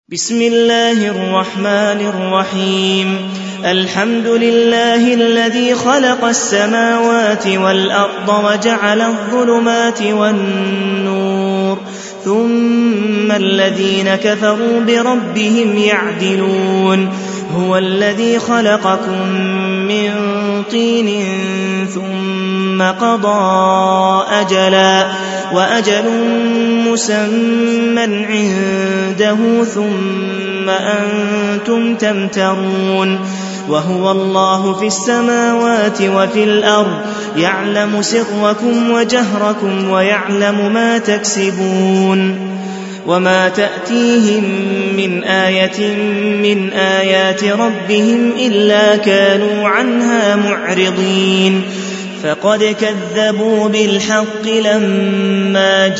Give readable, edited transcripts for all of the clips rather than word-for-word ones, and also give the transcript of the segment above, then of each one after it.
بسم الله الرحمن الرحيم. الحمد لله الذي خلق السماوات والأرض وجعل الظلمات والنور ثم الذين كفروا بربهم يعدلون. هو الذي خلقكم من طين ثم قضى أجلا وأجل مسمى عنده ثم أنتم تمترون. وهو الله في السماوات وفي الأرض يعلم سركم وجهركم ويعلم ما تكسبون. وما تأتيهم من آية من آيات ربهم إلا كانوا عنها معرضين. فقد كذبوا بالحق لما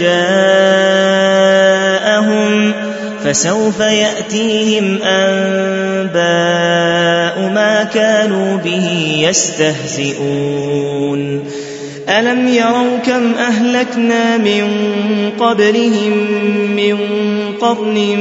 جاءهم فسوف يأتيهم أنباء ما كانوا به يستهزئون. ألم يروا كم أهلكنا من قبلهم من قرن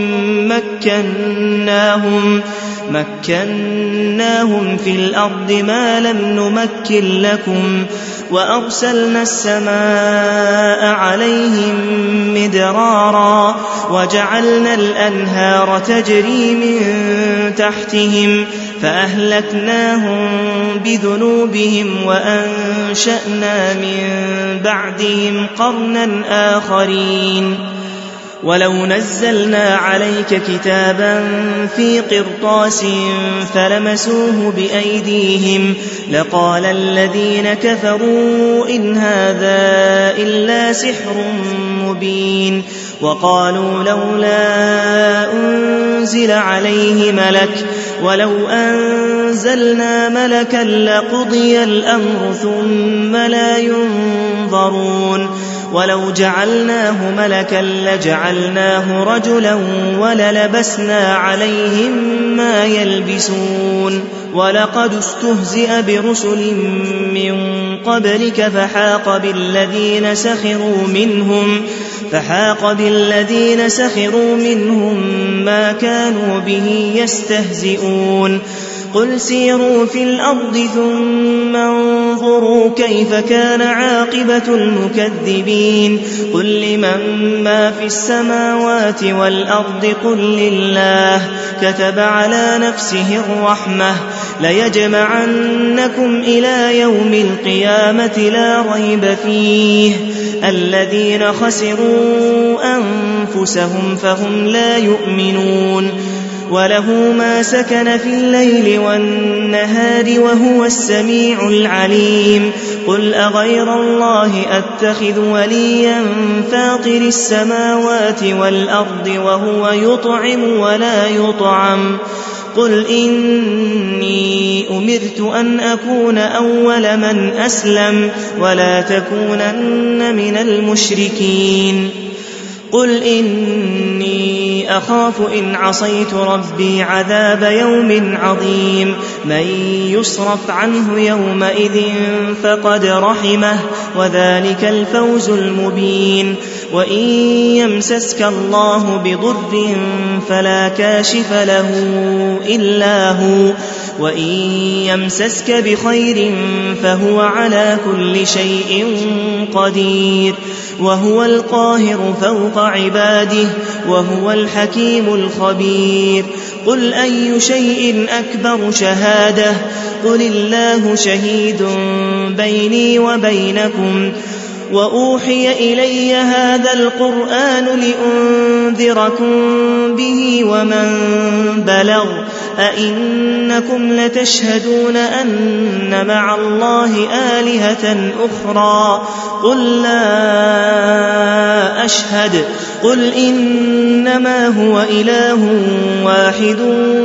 مكناهم في الأرض ما لم نمكن لكم وأرسلنا السماء عليهم مدرارا وجعلنا الأنهار تجري من تحتهم فأهلكناهم بذنوبهم وأنشأنا من بعدهم قرنا آخرين. ولو نزلنا عليك كتابا في قرطاس فلمسوه بأيديهم لقال الذين كفروا إن هذا إلا سحر مبين. وقالوا لولا أنزل عليه ملك ولو أنزلنا ملكا لقضي الأمر ثم لا ينظرون. ولو جعلناه ملكا لجعلناه رجلا وللبسنا عليهم ما يلبسون. ولقد استهزئ برسل من قبلك فحاق بالذين سخروا منهم ما كانوا به يستهزئون. قل سيروا في الأرض ثم انظروا كيف كان عاقبة المكذبين. قل لمن ما في السماوات والأرض قل لله كتب على نفسه الرحمة ليجمعنكم إلى يوم القيامة لا ريب فيه. الذين خسروا أنفسهم فهم لا يؤمنون. وله ما سكن في الليل والنهار وهو السميع العليم. قل أغير الله أتخذ وليا فاطر السماوات والأرض وهو يطعم ولا يطعم. قل إني أمرت أن أكون أول من أسلم ولا تكونن من المشركين. قل إني أخاف إن عصيت ربي عذاب يوم عظيم. من يصرف عنه يومئذ فقد رحمه وذلك الفوز المبين. وإن يمسسك الله بضر فلا كاشف له إلا هو وإن يمسسك بخير فهو على كل شيء قدير. وهو القاهر فوق عباده وهو الحكيم الخبير. قل أي شيء أكبر شهادة قل الله شهيد بيني وبينكم. وأوحي إلي هذا القرآن لأنذركم به ومن بلغ أئنكم لتشهدون أن مع الله آلهة أخرى قل لا أشهد. قل إنما هو إله واحد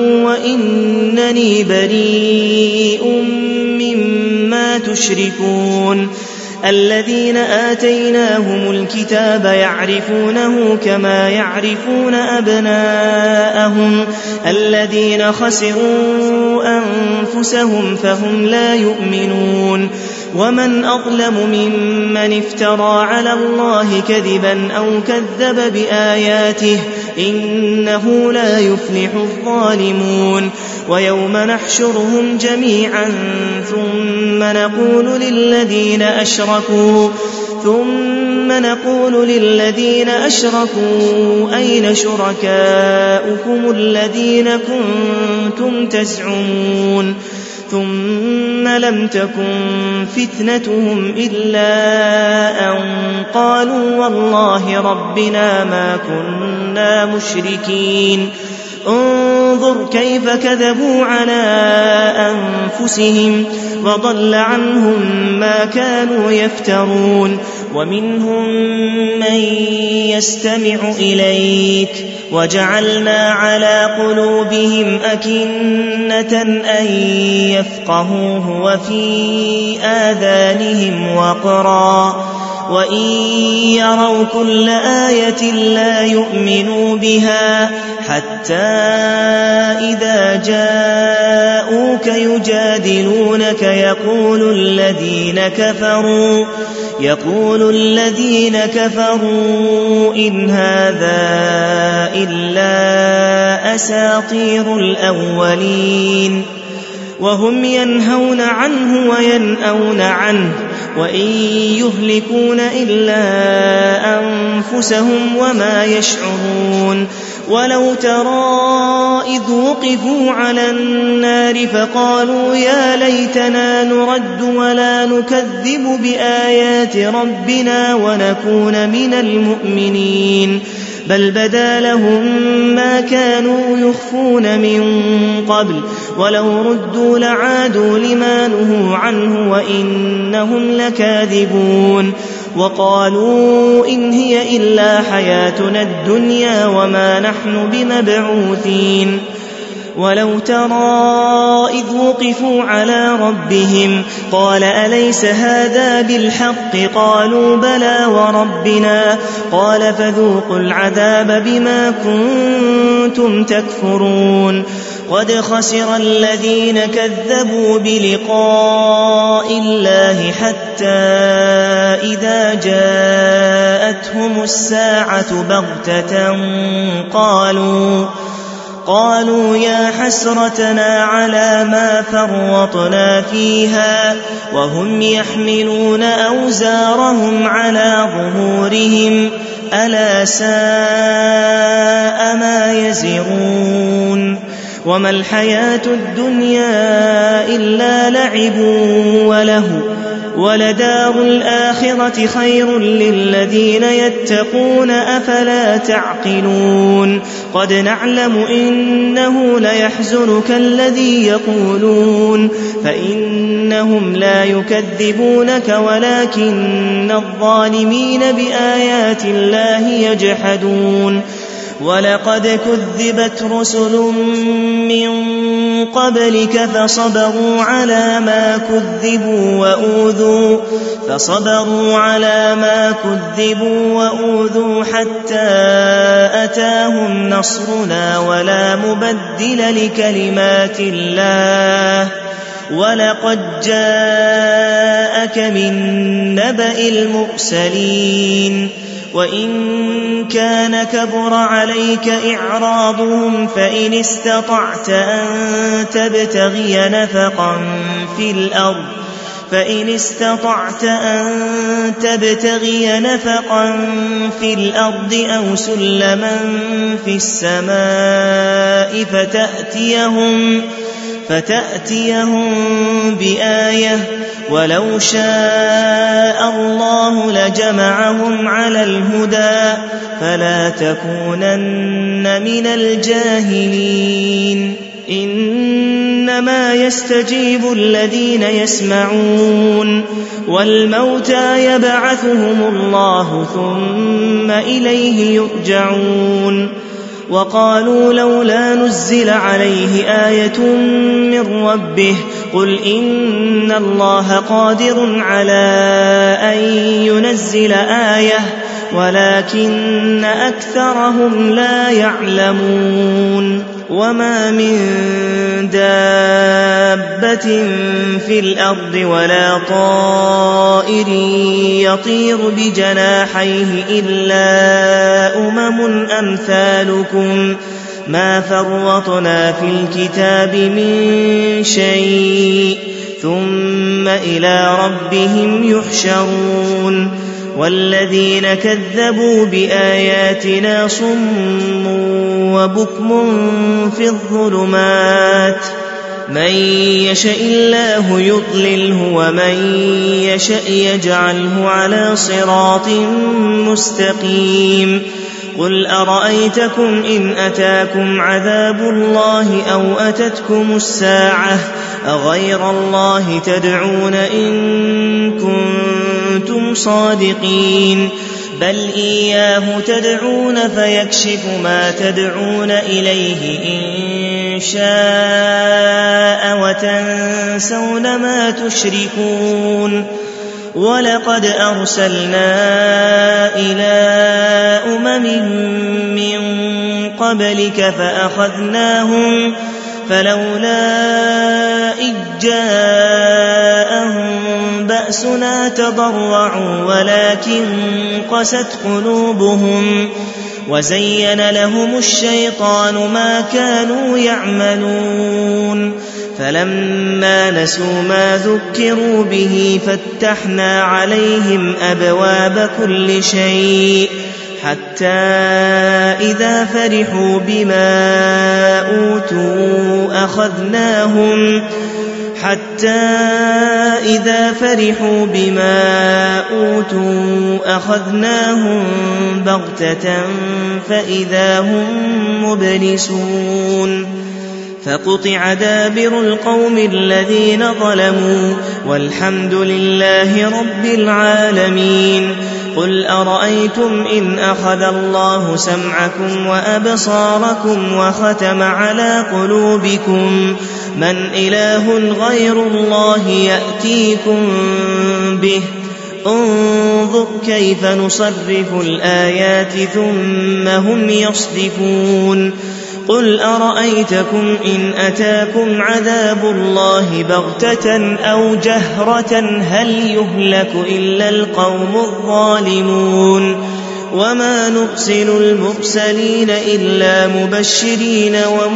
وإنني بريء مما تشركون. الذين آتيناهم الكتاب يعرفونه كما يعرفون أبناءهم. الذين خسروا أنفسهم فهم لا يؤمنون. ومن أظلم ممن افترى على الله كذبا أو كذب بآياته إنه لا يفلح الظالمون ويوم نحشرهم جميعا ثم نقول للذين أشركوا أين شركاؤكم الذين كنتم تزعمون ثم لم تكن فتنتهم إلا أن قالوا والله ربنا ما كنا مشركين انظر كيف كذبوا على أنفسهم وضل عنهم ما كانوا يفترون ومنهم من يستمع إليك وجعلنا على قلوبهم أكنة أن يفقهوه وفي آذانهم وقرا وإن يروا كل آية لا يؤمنوا بها حتى إذا جاءوك يجادلونك يقول الذين كفروا إن هذا إلا أساطير الأولين وهم ينهون عنه وينأون عنه وإن يهلكون إلا أنفسهم وما يشعرون ولو ترى إذ وقفوا على النار فقالوا يا ليتنا نرد ولا نكذب بآيات ربنا ونكون من المؤمنين بل بدا لهم ما كانوا يخفون من قبل ولو ردوا لعادوا لما نهوا عنه وإنهم لكاذبون وقالوا إن هي إلا حياتنا الدنيا وما نحن بمبعوثين ولو ترى إذ وقفوا على ربهم قال أليس هذا بالحق قالوا بلى وربنا قال فذوقوا العذاب بما كنتم تكفرون قد خسر الذين كذبوا بلقاء الله حتى إذا جاءتهم الساعة بغتة قالوا يا حسرتنا على ما فرطنا فيها وهم يحملون أوزارهم على ظهورهم ألا ساء ما يزرون وما الحياة الدنيا إلا لعب وله ولدار الآخرة خير للذين يتقون أفلا تعقلون قد نعلم إنه ليحزنك الذي يقولون فإنهم لا يكذبونك ولكن الظالمين بآيات الله يجحدون ولقد كذبت رسل من قبلك فصبروا على ما كذبوا وأوذوا حتى أتاهم نصرنا ولا مبدل لكلمات الله ولقد جاءك من نبأ المرسلين وإن كان كبر عليك إعراضهم فإن استطعت أن تبتغي نفقا في الأرض أو سلما في السماء فتأتيهم بآية ولو شاء الله لجمعهم على الهدى فلا تكونن من الجاهلين إنما يستجيب الذين يسمعون والموتى يبعثهم الله ثم إليه يرجعون وقالوا لولا نزل عليه آية من ربه قل إن الله قادر على أن ينزل آية ولكن أكثرهم لا يعلمون وما من دابة دابة في الأرض ولا طائر يطير بجناحيه إلا أمم أمثالكم ما فرطنا في الكتاب من شيء ثم إلى ربهم يحشرون والذين كذبوا بآياتنا صم وبكم في الظلمات من يشاء الله يضلله ومن يشاء يجعله على صراط مستقيم قل أرأيتكم إن أتاكم عذاب الله أو أتتكم الساعة أغير الله تدعون إن كنتم صادقين بل إياه تدعون فيكشف ما تدعون إليه إن شاء وتنسون ما تشركون ولقد أرسلنا إلى أمم من قبلك فأخذناهم فلولا إذ جاءهم بأسنا تضرعوا ولكن قست قلوبهم وزين لهم الشيطان ما كانوا يعملون فلما نسوا ما ذكروا به فتحنا عليهم أبواب كل شيء حتى إذا فرحوا بما أوتوا أخذناهم بغتة فإذا هم مبلسون فقطع دابر القوم الذين ظلموا والحمد لله رب العالمين قل أرأيتم إن أخذ الله سمعكم وأبصاركم وختم على قلوبكم من إله غير الله يأتيكم به انظر كيف نصرف الآيات ثم هم يصدفون قل أرأيتكم إن أتاكم عذاب الله بغتة أو جهرة هل يهلك إلا القوم الظالمون وما نرسل المرسلين إلا مبشرين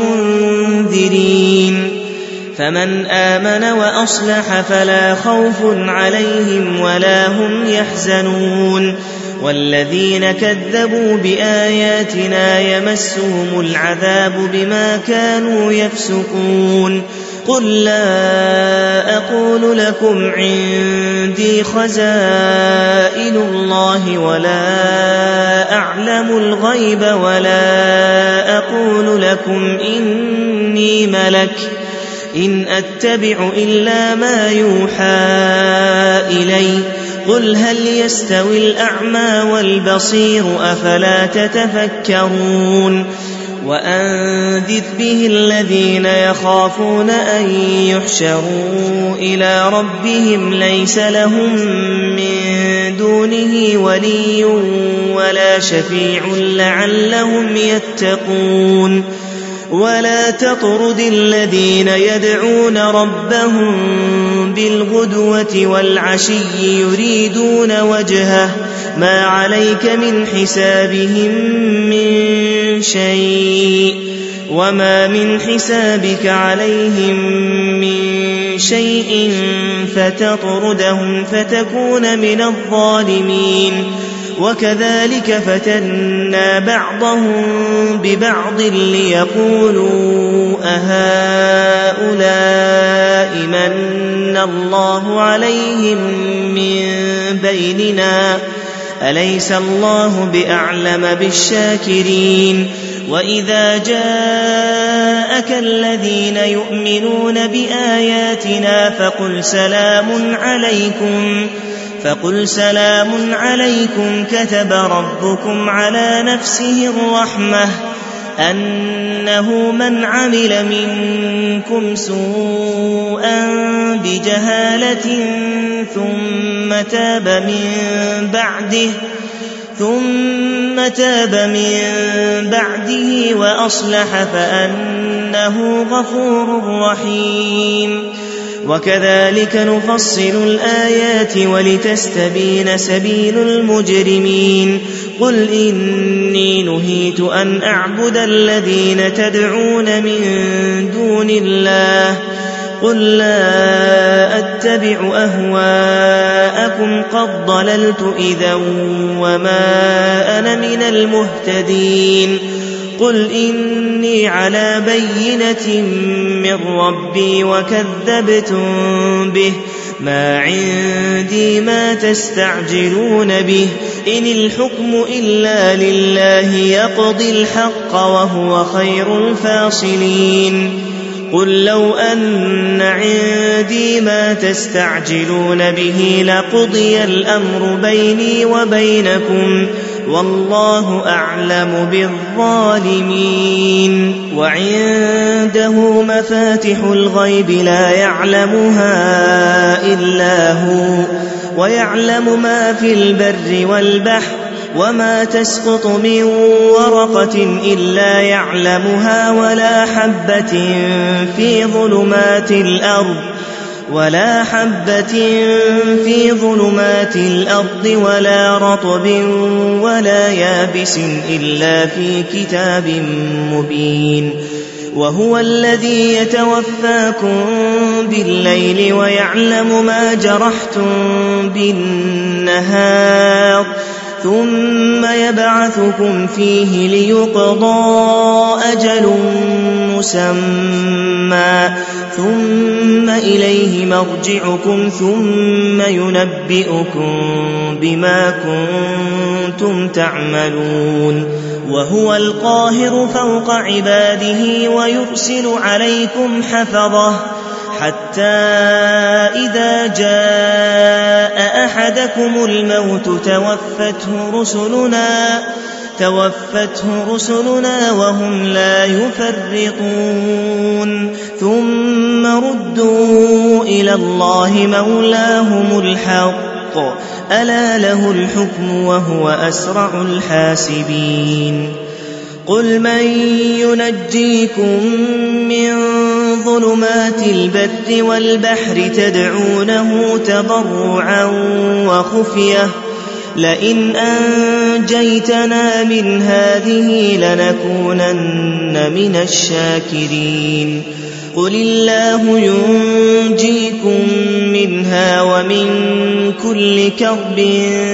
ومنذرين فمن آمن وأصلح فلا خوف عليهم ولا هم يحزنون والذين كذبوا بآياتنا يمسهم العذاب بما كانوا يفسقون قل لا أقول لكم عندي خزائن الله ولا أعلم الغيب ولا أقول لكم إني ملك إن أتبع إلا ما يوحى إلي قل هل يستوي الأعمى والبصير أفلا تتفكرون وأنذر به الذين يخافون أن يحشروا إلى ربهم ليس لهم من دونه ولي ولا شفيع لعلهم يتقون ولا تطرد الذين يدعون ربهم بالغدوة والعشي يريدون وجهه ما عليك من حسابهم من شيء وما من حسابك عليهم من شيء فتطردهم فتكون من الظالمين وكذلك فتنا بعضهم ببعض ليقولوا أهؤلاء من الله عليهم من بيننا أليس الله بأعلم بالشاكرين وإذا جاءك الذين يؤمنون بآياتنا فقل سلام عليكم كتب ربكم على نفسه الرحمة أنه من عمل منكم سوءا بجهالة ثم تاب من بعده وأصلح فأنه غفور رحيم وكذلك نفصل الآيات ولتستبين سبيل المجرمين قل إني نهيت أن أعبد الذين تدعون من دون الله قل لا أتبع أهواءكم قد ضللت إذا وما أنا من المهتدين قل إني على بينة من ربي وكذبتم به ما عندي ما تستعجلون به إن الحكم إلا لله يقضي الحق وهو خير الفاصلين قل لو أن عندي ما تستعجلون به لقضي الأمر بيني وبينكم والله أعلم بالظالمين وعنده مفاتح الغيب لا يعلمها إلا هو ويعلم ما في البر والبحر وما تسقط من ورقة إلا يعلمها ولا حبة في ظلمات الأرض ولا رطب ولا يابس إلا في كتاب مبين وهو الذي يتوفاكم بالليل ويعلم ما جرحتم بالنهار ثم يبعثكم فيه ليقضى أجل مسمى ثم إليه مرجعكم ثم ينبئكم بما كنتم تعملون وهو القاهر فوق عباده ويرسل عليكم حفظه حتى إذا جاء أحدكم الموت توفته رسلنا وهم لا يفرطون ثم ردوا إلى الله مولاهم الحق ألا له الحكم وهو أسرع الحاسبين قل من ينجيكم من ظلمات البر والبحر تدعونه تضرعا وخفية لئن أنجيتنا من هذه لنكونن من الشاكرين قل الله ينجيكم منها ومن كل كرب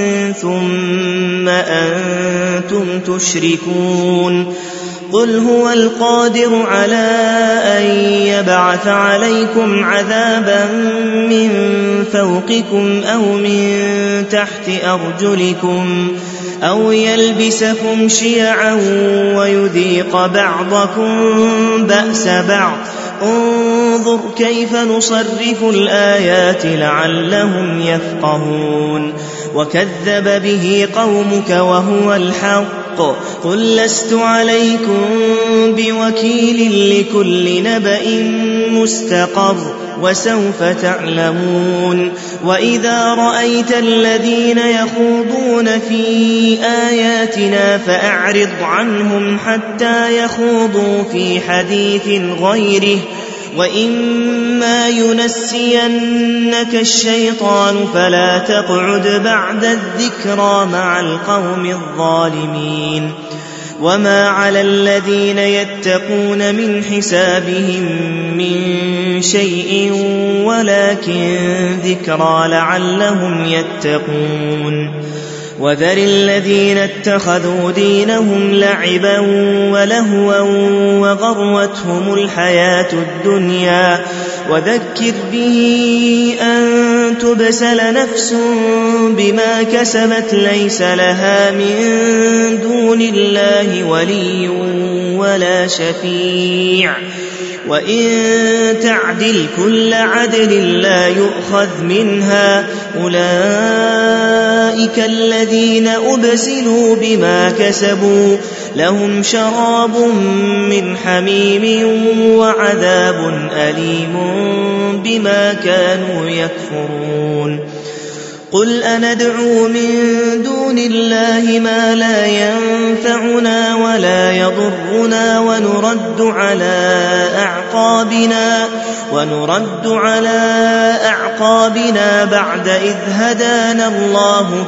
ثم أنتم تشركون قل هو القادر على أن يبعث عليكم عذابا من فوقكم أو من تحت أرجلكم أو يلبسكم شيعا ويذيق بعضكم بأس بعض انظر كيف نصرف الآيات لعلهم يفقهون وكذب به قومك وهو الحق قل لست عليكم بوكيل لكل نبأ مستقر وسوف تعلمون وإذا رأيت الذين يخوضون في آياتنا فأعرض عنهم حتى يخوضوا في حديث غيره وإما ينسينك الشيطان فلا تقعد بعد الذكرى مع القوم الظالمين وما على الذين يتقون من حسابهم من شيء ولكن ذكرى لعلهم يتقون وذر الذين اتخذوا دينهم لعبا ولهوا وغرتهم الحياة الدنيا وذكر به أن تبسل نفس بما كسبت ليس لها من دون الله ولي ولا شفيع وإن تعدل كل عدل لا يؤخذ منها أولئك الذين أبسلوا بما كسبوا لهم شراب من حميم وعذاب أليم بما كانوا يكفرون قل أندعو من دون الله ما لا ينفعنا ولا يضرنا ونرد على أعقابنا بعد إذ هدانا الله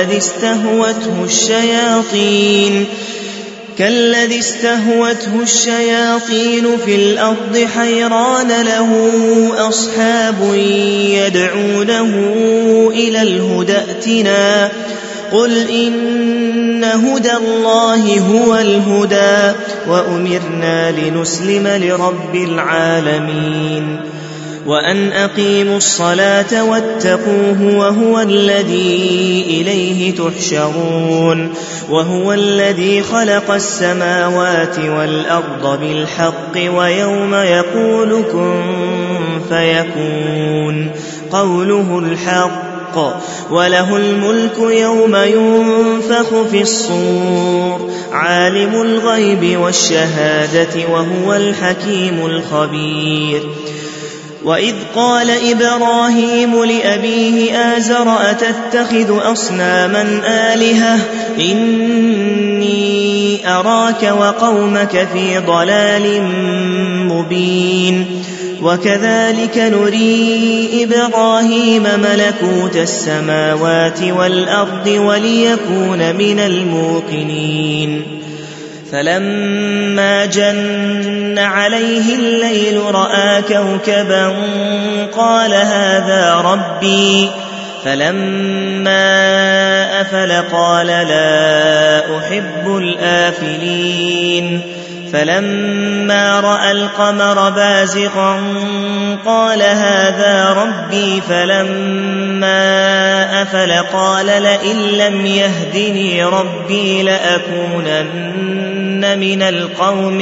كالذي استهوته الشياطين في الأرض حيران له أصحاب يدعونه إلى الهدى ائتنا قل إن هدى الله هو الهدى وأمرنا لنسلم لرب العالمين وأن أقيموا الصلاة واتقوه وهو الذي إليه تحشرون وهو الذي خلق السماوات والأرض بالحق ويوم يقول كن فيكون قوله الحق وله الملك يوم ينفخ في الصور عالم الغيب والشهادة وهو الحكيم الخبير وإذ قال إبراهيم لأبيه آزر أتتخذ أصناما آلهة إني أراك وقومك في ضلال مبين وكذلك نري إبراهيم ملكوت السماوات والأرض وليكون من الموقنين فلما جن عليه الليل رأى كوكبا قال هذا ربي فلما أفل قال لا أحب الآفلين فلما رأى القمر بازغا قال هذا ربي فلما أفل قال لئن لم يهدني ربي لأكونن من القوم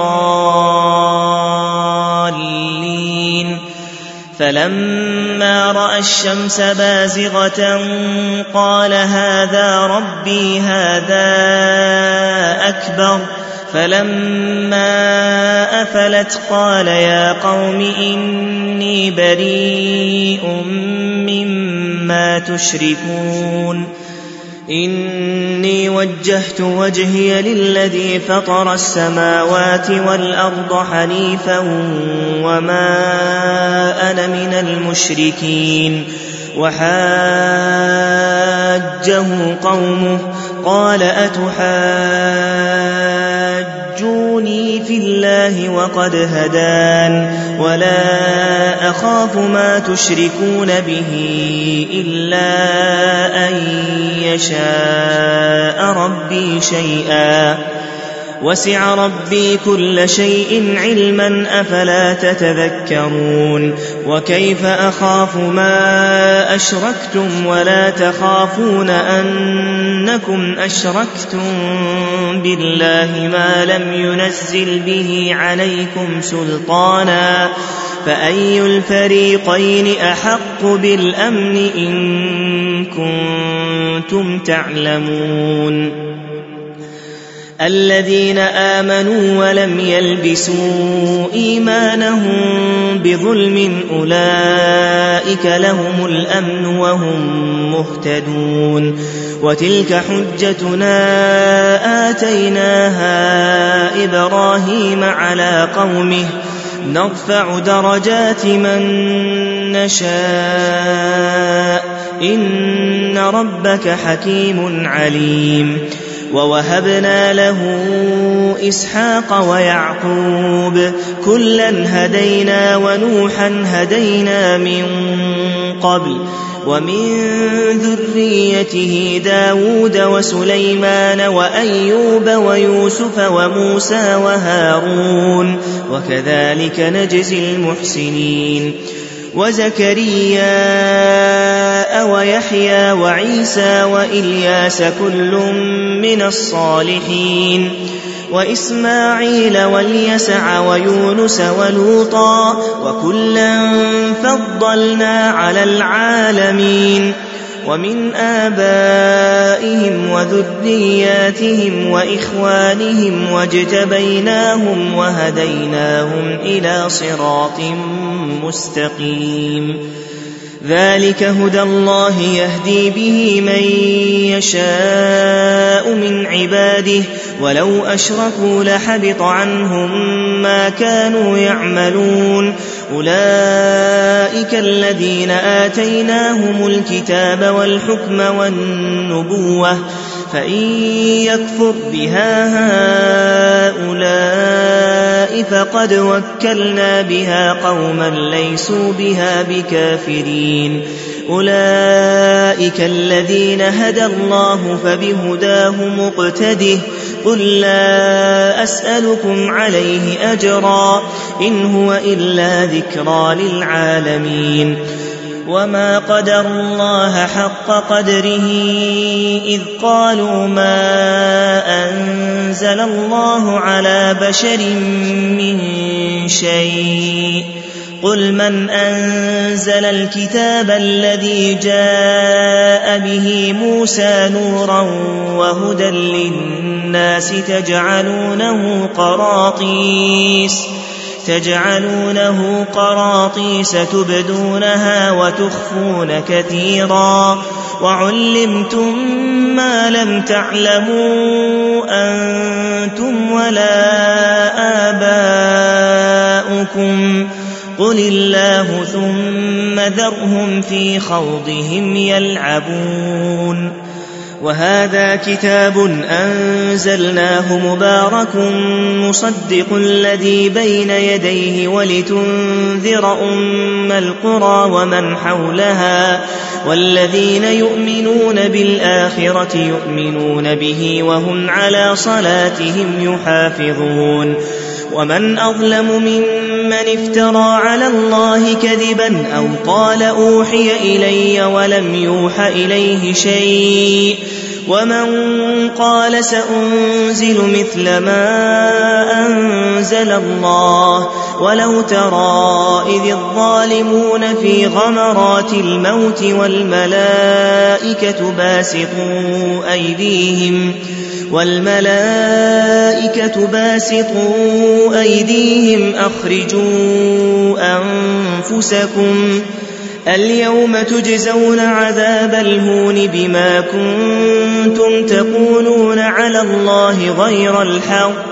الضالين فلما رأى الشمس بازغة قال هذا ربي هذا أكبر فلما أفلت قال يا قوم إني بريء مما تشركون إني وجهت وجهي للذي فطر السماوات والأرض حنيفا وما أنا من المشركين وحاجه قومه قال أتحاجوني في الله وقد هدان ولا أخاف ما تشركون به إلا أن يشاء ربي شيئا وسع ربي كل شيء علما أفلا تتذكرون وكيف أخاف ما أشركتم ولا تخافون أنكم أشركتم بالله ما لم ينزل به عليكم سلطانا فأي الفريقين أحق بالأمن إن كنتم تعلمون الذين آمنوا ولم يلبسوا إيمانهم بظلم أولئك لهم الأمن وهم مهتدون وتلك حجتنا آتيناها إبراهيم على قومه نرفع درجات من نشاء إن ربك حكيم عليم ووهبنا له إسحاق ويعقوب كلا هدينا ونوحا هدينا من قبل ومن ذريته داود وسليمان وأيوب ويوسف وموسى وهارون وكذلك نجزي المحسنين وزكريا ويحيى وعيسى وإلياس كل من الصالحين وإسماعيل واليسع ويونس ولوطا وكلا فضلنا على العالمين ومن آبائهم وذرياتهم وإخوانهم واجتبيناهم وهديناهم إلى صراط مستقيم ذلك هدى الله يهدي به من يشاء من عباده ولو أشركوا لحبط عنهم ما كانوا يعملون أولئك الذين آتيناهم الكتاب والحكم والنبوة فإن يكفر بها هؤلاء فقد وكلنا بها قوما ليسوا بها بكافرين أولئك الذين هدى الله فبهداه مقتده قل لا أسألكم عليه أجرا إن هو إلا ذكرى للعالمين وما قدر الله حق قدره إذ قالوا ما أنزل الله على بشر من شيء قل من أنزل الكتاب الذي جاء به موسى نورا وهدى للناس تجعلونه قراطيس تبدونها وتخفون كثيرا وعلمتم ما لم تعلموا أنتم ولا آباؤكم قل الله ثم ذرهم في خوضهم يلعبون وهذا كتاب أنزلناه مبارك مصدق الذي بين يديه ولتنذر أم القرى ومن حولها والذين يؤمنون بالآخرة يؤمنون به وهم على صلاتهم يحافظون ومن أظلم ممن افترى على الله كذبا أو قال أوحي إلي ولم يوح إليه شيء ومن قال سأنزل مثل ما أنزل الله ولو ترى إذ الظالمون في غمرات الموت والملائكة باسطوا أيديهم أخرجوا أنفسكم اليوم تجزون عذاب الهون بما كنتم تقولون على الله غير الحق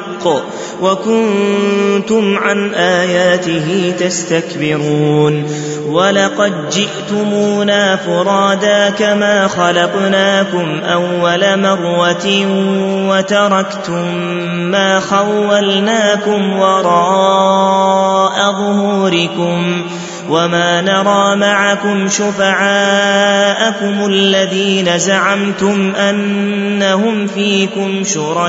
وكنتم عن آياته تستكبرون ولقد جئتمونا فرادا كما خلقناكم أول مرة وتركتم ما خولناكم وراء ظهوركم وما نرى معكم شفعاءكم الذين زعمتم أنهم فيكم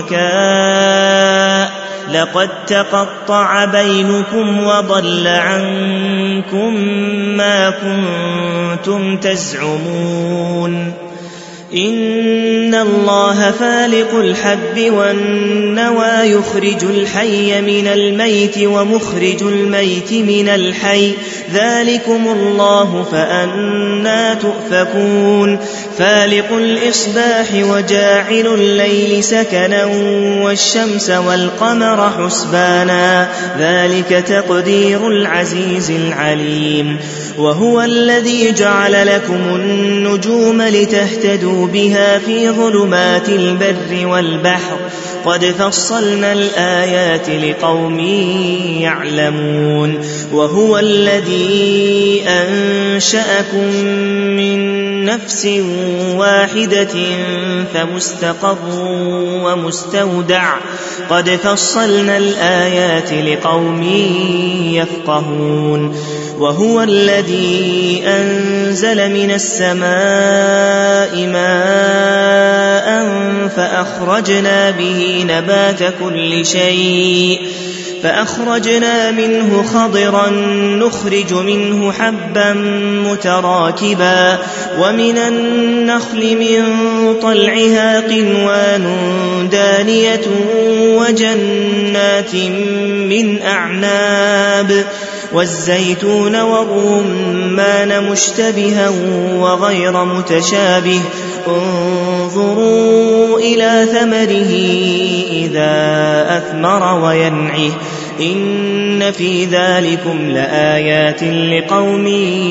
شركاء لقد تقطع بينكم وضل عنكم ما كنتم تزعمون إن الله فالق الحب والنوى يخرج الحي من الميت ومخرج الميت من الحي ذلكم الله فأنى تؤفكون فالق الإصباح وجاعل الليل سكنا والشمس والقمر حسبانا ذلك تقدير العزيز العليم وهو الذي جعل لكم النجوم لتهتدوا بها في ظلمات البر والبحر قد فصلنا الآيات لقوم يعلمون وهو الذي أنشأكم من نفس واحدة فمستقر ومستودع قد فصلنا الآيات لقوم يفقهون وهو الذي أنزل من السماء ماء فأخرجنا به نبات كل شيء فأخرجنا منه خضرا نخرج منه حبا متراكبا ومن النخل من طلعها قنوان دانية وجنات من أعناب والزيتون والرمان مشتبها وغير متشابه انظروا إلى ثمره إذا أثمر وينعه إن في ذلكم لآيات لقوم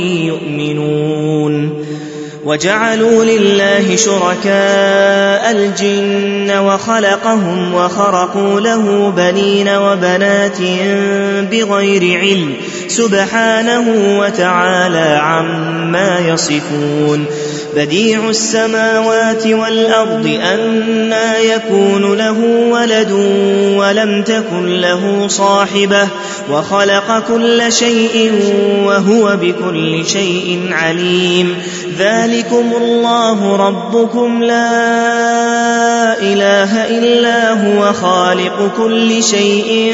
يؤمنون وجعلوا لله شركاء الجن وخلقهم وخرقوا له بنين وبنات بغير علم سبحانه وتعالى عما يصفون بديع السماوات والأرض أنى يكون له ولد ولم تكن له صاحبة وخلق كل شيء وهو بكل شيء عليم ذلكم الله ربكم لا إله إلا هو خالق كل شيء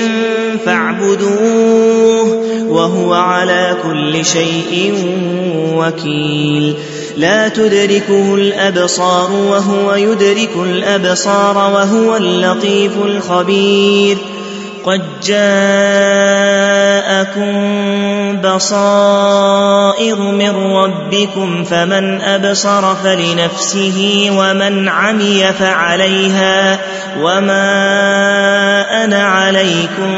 فاعبدوه وهو على كل شيء وكيل لا تدركه الأبصار وهو يدرك الأبصار وهو اللطيف الخبير قد جاءكم بصائر من ربكم فمن أبصر فلنفسه ومن عمي فعليها وما أنا عليكم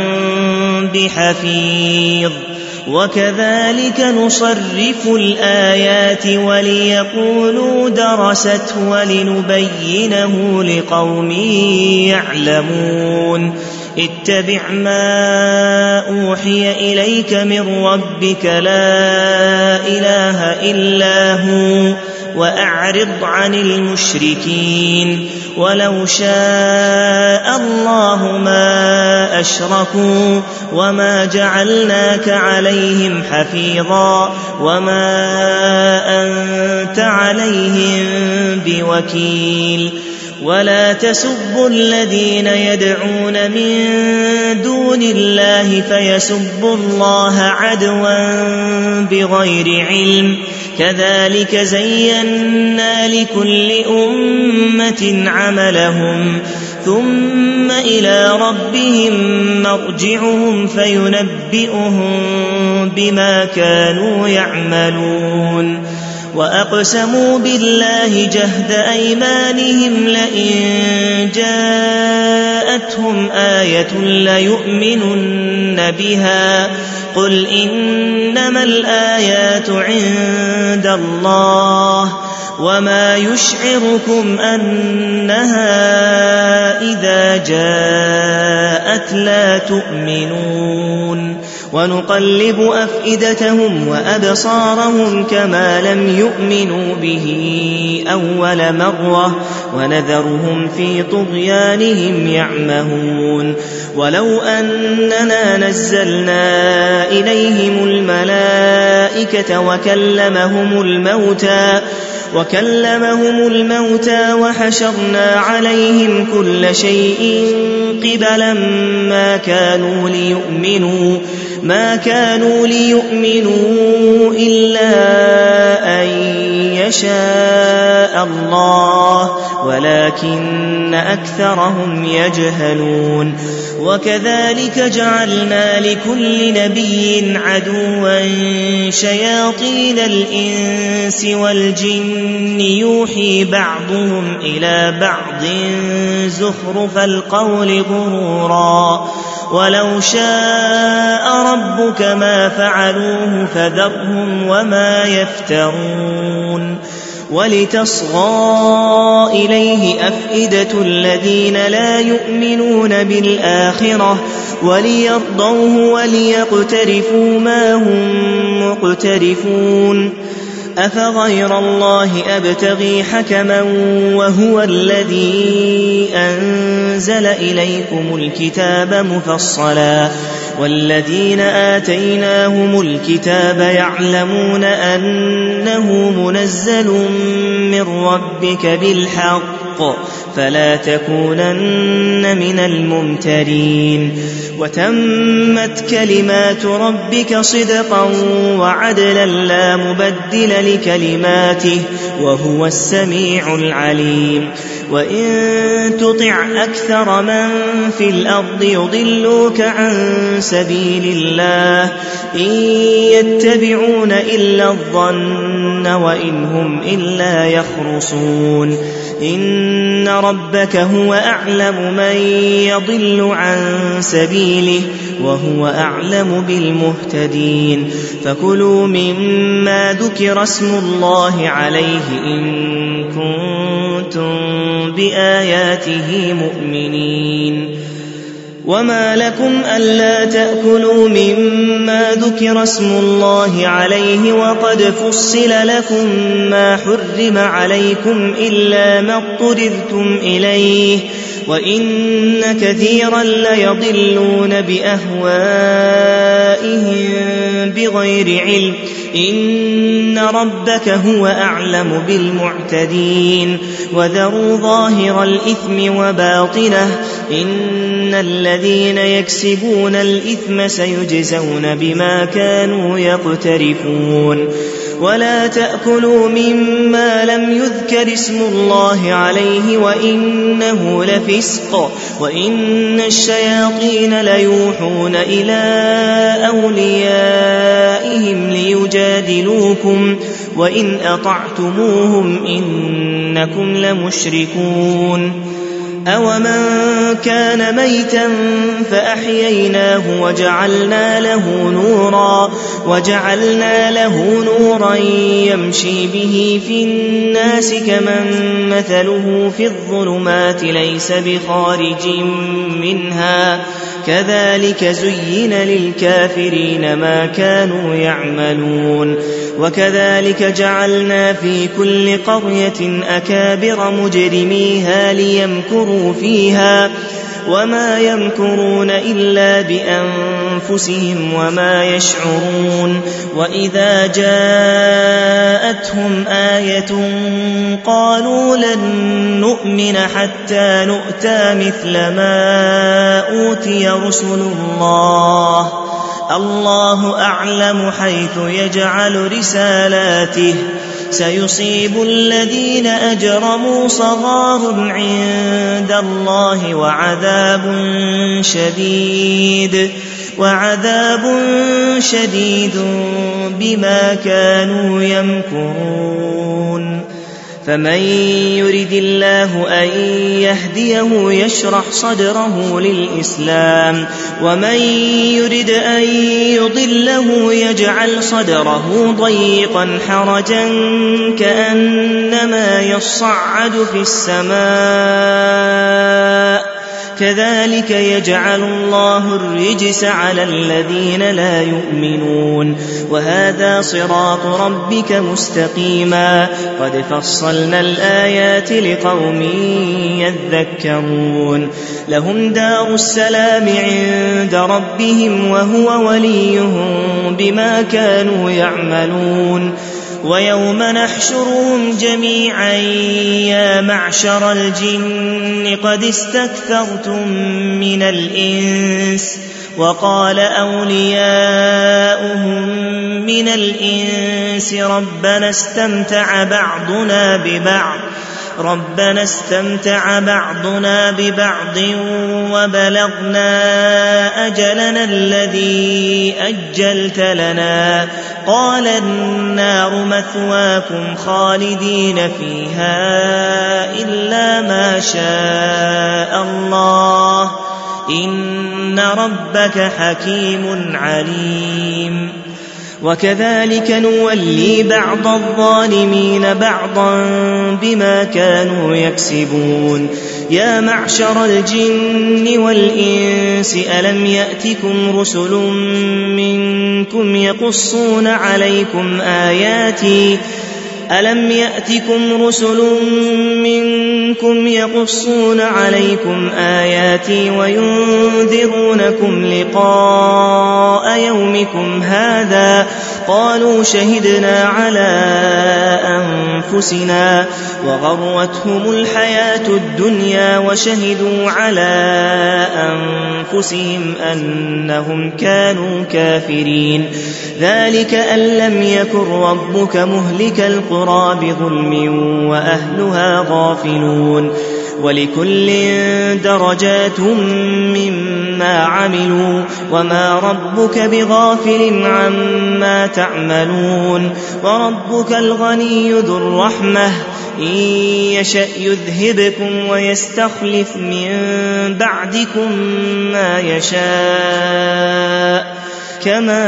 بحفيظ وكذلك نصرف الآيات وليقولوا درست ولنبينه لقوم يعلمون اتبع ما أوحي إليك من ربك لا إله إلا هو وأعرض عن المشركين ولو شاء الله ما أشركوا وما جعلناك عليهم حفيظا وما أنت عليهم بوكيل ولا تسبوا الذين يدعون من دون الله فيسبوا الله عدوا بغير علم كذلك زينا لكل أمة عملهم ثم إلى ربهم مرجعهم فينبئهم بما كانوا يعملون وأقسموا بالله جهد أيمانهم لئن جاءتهم آية ليؤمنن بها قل إنما الآيات عند الله وما يشعركم أنها إذا جاءت لا تؤمنون ونقلب أفئدتهم وأبصارهم كما لم يؤمنوا به أول مرة ونذرهم في طغيانهم يعمهون ولو أننا نزلنا إليهم الملائكة وكلمهم الموتى وحشرنا عليهم كل شيء قبلا ما كانوا ليؤمنوا إلا أن يشاء الله ولكن أكثرهم يجهلون وكذلك جعلنا لكل نبي عدوا شياطين الإنس والجن يوحي بعضهم إلى بعض زخرف القول غرورا ولو شاء ربك ما فعلوه فذرهم وما يفترون ولتصغى إليه أفئدة الذين لا يؤمنون بالآخرة وليرضوه وليقترفوا ما هم مقترفون أفغير الله أبتغي حكما وهو الذي أنزل إليكم الكتاب مفصلا والذين آتيناهم الكتاب يعلمون أنه منزل من ربك بالحق فلا تكونن من الممترين وتمت كلمات ربك صدقا وعدلا لا مبدل لكلماته وهو السميع العليم وإن تطع أكثر من في الأرض يضلوك عن سبيل الله إن يتبعون إلا الظن وإن هم إلا يخرصون إن ربك هو أعلم من يضل عن سبيله وهو أعلم بالمهتدين فكلوا مما ذكر اسم الله عليه إن كنتم بآياته مؤمنين وما لكم ألا تأكلوا مما ذكر اسم الله عليه وقد فصل لكم ما حرم عليكم إلا ما اضطررتم إليه وإن كثيرا ليضلون بأهوائهم بغير علم إن ربك هو أعلم بالمعتدين وذروا ظاهر الإثم وباطنه إن الذين يكسبون الإثم سيجزون بما كانوا يقترفون ولا تأكلوا مما لم يذكر اسم الله عليه وإنه لفسق وإن الشياطين ليوحون إلى أوليائهم ليجادلوكم وإن أطعتموهم إنكم لمشركون أومن كان ميتا فأحييناه وجعلنا له نورا يمشي به في الناس كمن مثله في الظلمات ليس بخارج منها كذلك زين للكافرين ما كانوا يعملون وكذلك جعلنا في كل قرية أكابر مجرميها ليمكروا فيها وما يمكرون إلا بأنفسهم وما يشعرون وإذا جاءتهم آية قالوا لن نؤمن حتى نؤتى مثل ما أوتي رسل الله أعلم حيث يجعل رسالاته سيصيب الذين أجرموا صغار عند الله وعذاب شديد بما كانوا يمكرون فمن يرد الله أن يهديه يشرح صدره للإسلام ومن يرد أن يضله يجعل صدره ضيقا حرجا كأنما يصعد في السماء كذلك يجعل الله الرجس على الذين لا يؤمنون وهذا صراط ربك مستقيما قد فصلنا الآيات لقوم يذكرون لهم دار السلام عند ربهم وهو وليهم بما كانوا يعملون ويوم نحشرهم جميعا يا معشر الجن قد استكثرتم من الإنس وقال أولياؤهم من الإنس ربنا استمتع بعضنا ببعض وبلغنا أجلنا الذي أجلت لنا قال النار مثواكم خالدين فيها إلا ما شاء الله إن ربك حكيم عليم وكذلك نولي بعض الظالمين بعضا بما كانوا يكسبون يا معشر الجن والإنس ألم يأتكم رسل منكم يقصون عليكم آياتي وينذرونكم لقاء يومكم هذا قالوا شهدنا على أنفسنا وغرتهم الحياة الدنيا وشهدوا على أنفسهم أنهم كانوا كافرين ذلك أن لم يكن ربك مهلك القرى بظلم وأهلها غافلون ولكل درجات مما عملوا وما ربك بغافل عما تعملون وربك الغني ذو الرحمة إن يشأ يذهبكم ويستخلف من بعدكم ما يشاء كما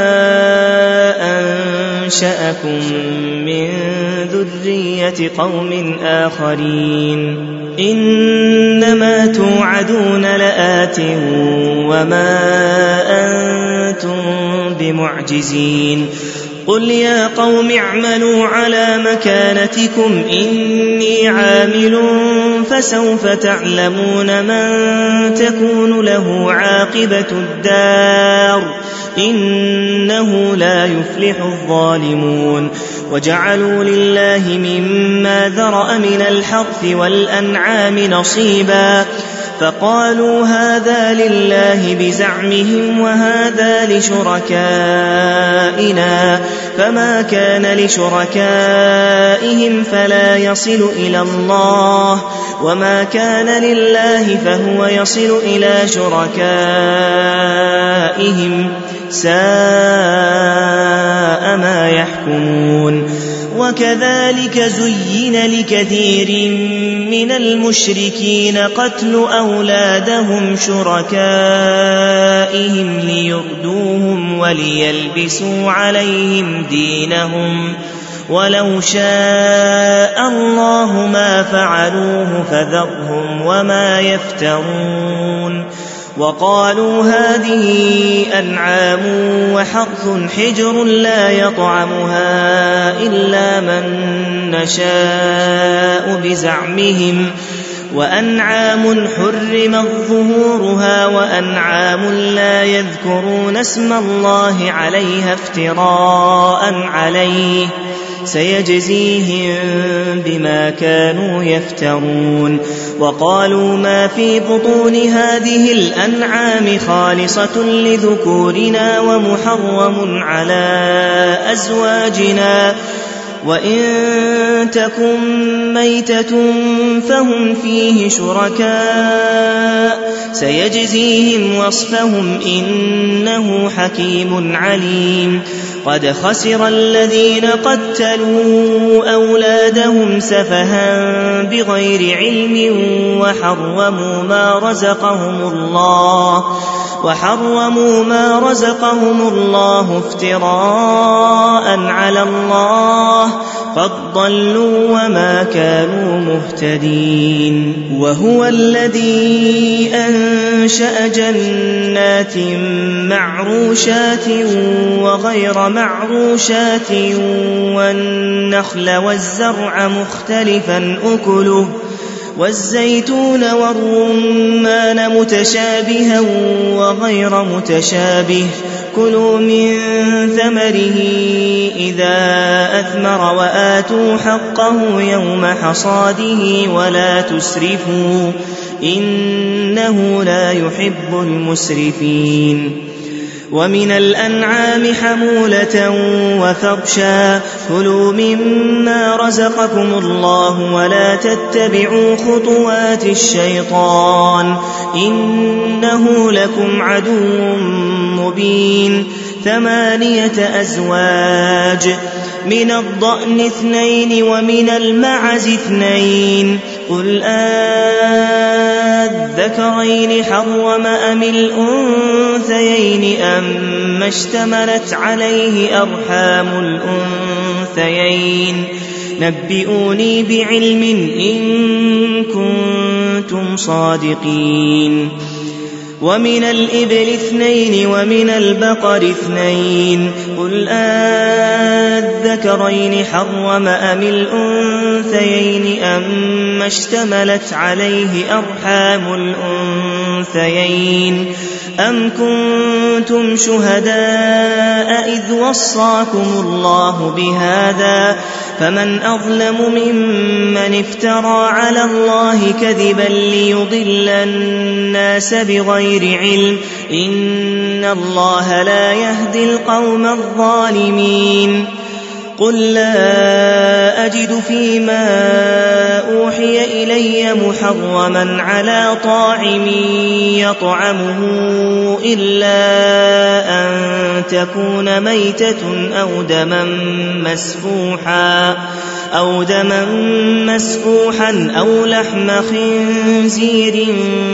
أنشأكم من ذرية قوم آخرين إنما توعدون لآت وما أنتم بمعجزين قل يا قوم اعملوا على مكانتكم إني عامل فسوف تعلمون من تكون له عاقبة الدار إنه لا يفلح الظالمون وجعلوا لله مما ذرأ من الحرث والأنعام نصيبا فقالوا هذا لله بزعمهم وهذا لشركائنا فما كان لشركائهم فلا يصل إلى الله وما كان لله فهو يصل إلى شركائهم ساء ما يحكمون وكذلك زين لكثير من المشركين قتل أولادهم شركائهم ليردوهم وليلبسوا عليهم دينهم ولو شاء الله ما فعلوه فذرهم وما يفترون وقالوا هذه أنعام وحرث حجر لا يطعمها إلا من نشاء بزعمهم وأنعام حرمت ظهورها وأنعام لا يذكرون اسم الله عليها افتراء عليه سيجزيهم بما كانوا يفترون وقالوا ما في بطون هذه الأنعام خالصة لذكورنا ومحرم على أزواجنا وإن تكن ميتة فهم فيه شركاء سيجزيهم وصفهم إنه حكيم عليم قد خسر الذين قتلوا أولادهم سفها بغير علم وحرموا ما رزقهم الله افتراء على الله قد ضلوا وما كانوا مهتدين وهو الذي أنشأ جنات معروشات وغير معروشات والنخل والزرع مختلفا أكله والزيتون والرمان متشابها وغير متشابه كلوا من ثمره إذا أثمر وآتوا حقه يوم حصاده ولا تسرفوا إنه لا يحب المسرفين ومن الأنعام حمولة وفرشا كلوا مما رزقكم الله ولا تتبعوا خطوات الشيطان إنه لكم عدو مبين 8 أزواج من الضأن 2 ومن المعز 2 قل الذكرين حرم أم الأنثيين أما اشتملت عليه أرحام الأنثيين نبئوني بعلم إن كنتم صادقين ومن الإبل 2 ومن البقر 2 قل الذكرين حرم أم الأنثيين أما اشتملت عليه أرحام الأنثيين أم كنتم شهداء إذ وصاكم الله بهذا فمن أظلم ممن افترى على الله كذبا ليضل الناس بغير علم إن الله لا يهدي القوم الظالمين قل لا أجد فيما أوحي إلي محرما على طاعم يطعمه إلا أن تكون ميتة أو دما مسفوحا أو لحم خنزير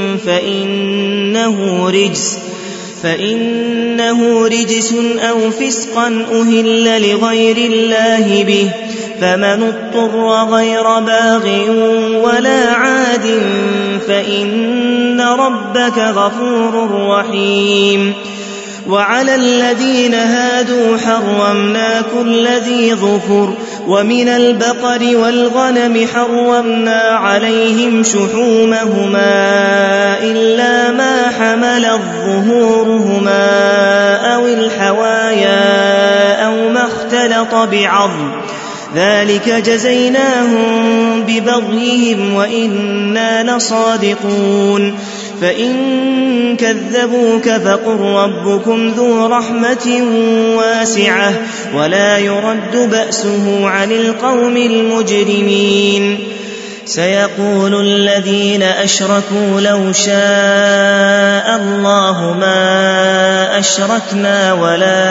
فإنه رجس أو فسقا أهل لغير الله به، فمن اضطر غير باغ ولا عاد فإن ربك غفور رحيم. وعلى الذين هادوا حرمنا كل ذي ظفر، ومن البقر والغنم حرمنا عليهم شحومهما إلا ما حملت ظهورهما أو الحوايا أو ما اختلط بعظم، ذلك جزيناهم ببغيهم وإنا لصادقون. فإن كذبوك فقل ربكم ذو رحمة واسعة ولا يرد بأسه عن القوم المجرمين. سيقول الذين أشركوا لو شاء الله ما أشركنا ولا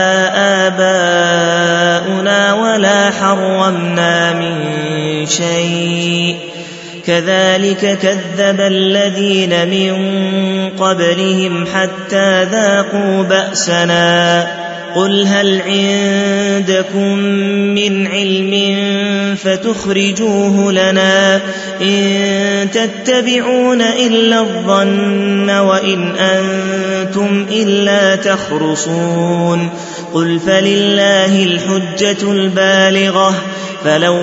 آباؤنا ولا حرمنا من شيء كذلك كذب الذين من قبلهم حتى ذاقوا بأسنا. قل هل عندكم من علم فتخرجوه لنا؟ إن تتبعون إلا الظن وإن أنتم إلا تخرصون. قل فلله الحجة البالغة فلو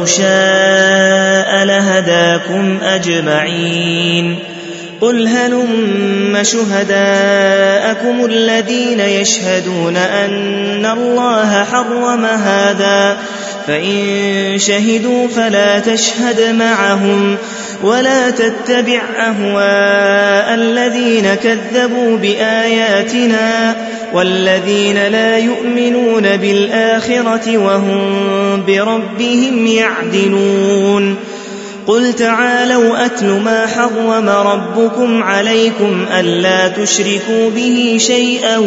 شاء لهداكم أجمعين. قل هلم شهداءكم الذين يشهدون أن الله حرم هذا، فإن شهدوا فلا تشهد معهم ولا تتبع أهواء الذين كذبوا بآياتنا والذين لا يؤمنون بالآخرة وهم بربهم يعدلون. قل تعالوا أتل ما حرم ربكم عليكم ألا تشركوا به شيئا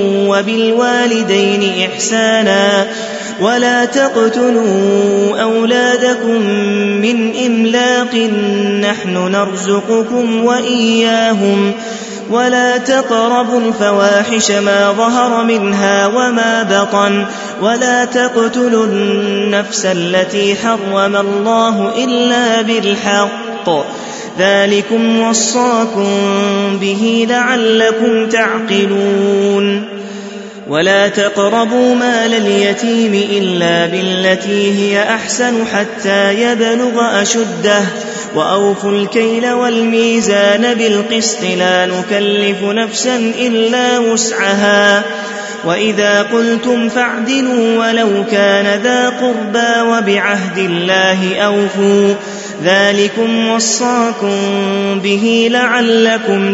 وبالوالدين إحسانا ولا تقتلوا أولادكم من إملاق نحن نرزقكم وإياهم ولا تقربوا الفواحش ما ظهر منها وما بطن ولا تقتلوا النفس التي حرم الله إلا بالحق ذلكم وصاكم به لعلكم تعقلون. ولا تقربوا مال اليتيم إلا بالتي هي أحسن حتى يبلغ أشده وأوفوا الكيل والميزان بالقسط لا نكلف نفسا إلا وسعها وإذا قلتم فاعدلوا ولو كان ذا قربى وبعهد الله أوفوا ذلكم وصاكم به لعلكم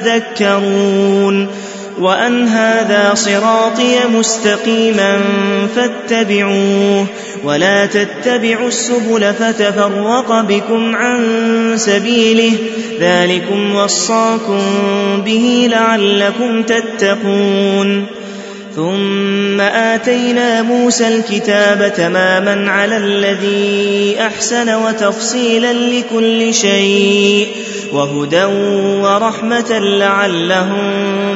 تذكرون. وأن هذا صراطي مستقيما فاتبعوه ولا تتبعوا السبل فتفرق بكم عن سبيله ذلكم وصاكم به لعلكم تتقون. ثم آتينا موسى الكتاب تماما على الذي أحسن وتفصيلا لكل شيء وهدى ورحمة لعلهم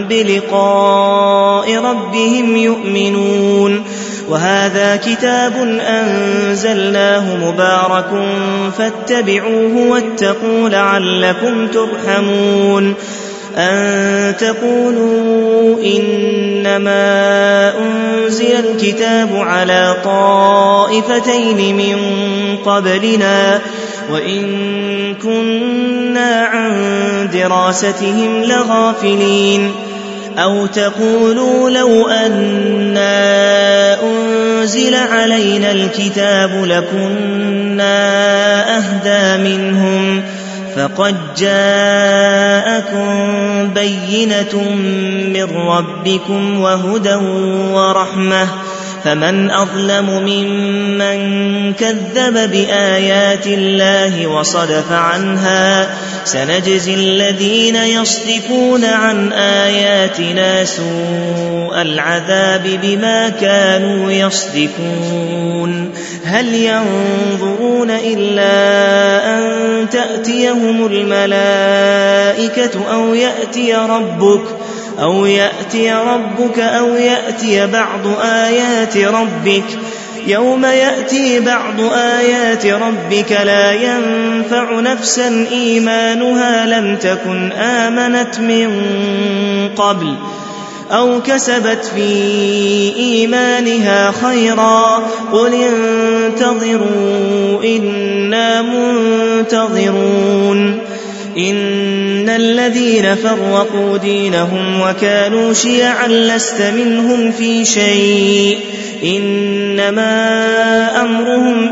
بلقاء ربهم يؤمنون. وهذا كتاب أنزلناه مبارك فاتبعوه واتقوا لعلكم ترحمون. أن تقولوا إنما أنزل الكتاب على طائفتين من قبلنا وإن كنا عن دراستهم لغافلين. أو تقولوا لو أنا أنزل علينا الكتاب لكنا أهدى منهم فقد جاءكم بينة من ربكم وهدى ورحمة فمن أظلم ممن كذب بآيات الله وصدف عنها سنجزي الذين يصدفون عن آياتنا سوء العذاب بما كانوا يصدفون هل ينظرون إلا أن تأتيهم الملائكة أو يأتي ربك أو يأتي بعض آيات ربك يوم يأتي بعض آيات ربك لا ينفع نفسا إيمانها لم تكن آمنت من قبل أو كسبت في إيمانها خيرا قل انتظروا إنا منتظرون إن الذين فرقوا دينهم وكانوا شيعا لست منهم في شيء إنما أمرهم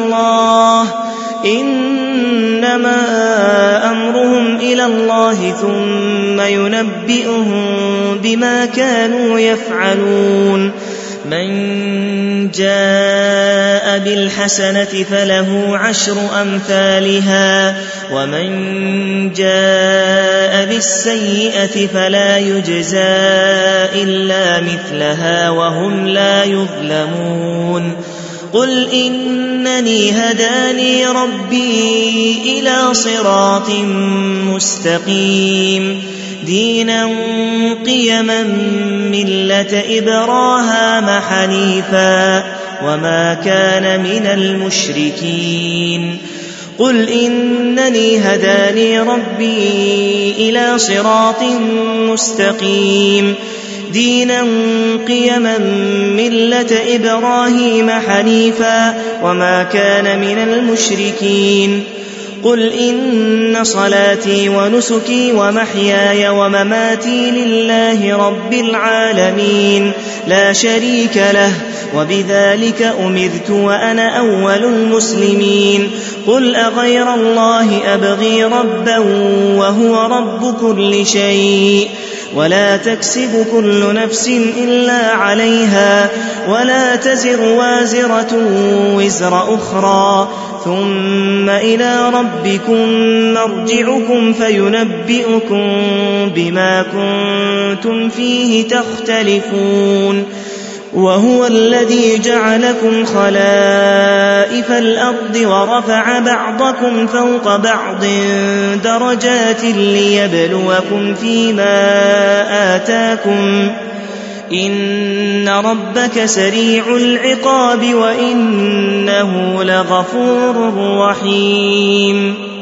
إلى الله ثم ينبئهم بما كانوا يفعلون من جاء بالحسنة فله 10 أمثالها ومن جاء بالسيئة فلا يجزى إلا مثلها وهم لا يظلمون قل إنني هداني ربي إلى صراط مستقيم دينا قيما ملة إبراهام حنيفا وما كان من المشركين قل إنني هداني ربي إلى صراط مستقيم دينا قيما ملة إبراهيم حنيفا وما كان من المشركين قل إن صلاتي ونسكي ومحياي ومماتي لله رب العالمين لا شريك له وبذلك أمرت وأنا أول المسلمين قل أغير الله أبغي ربا وهو رب كل شيء ولا تكسب كل نفس إلا عليها ولا تزر وازرة وزر أخرى ثم إلى ربكم مرجعكم فينبئكم بما كنتم فيه تختلفون وهو الذي جعلكم خلائف الأرض ورفع بعضكم فوق بعض درجات ليبلوكم فيما آتاكم إن ربك سريع العقاب وإنه لغفور رحيم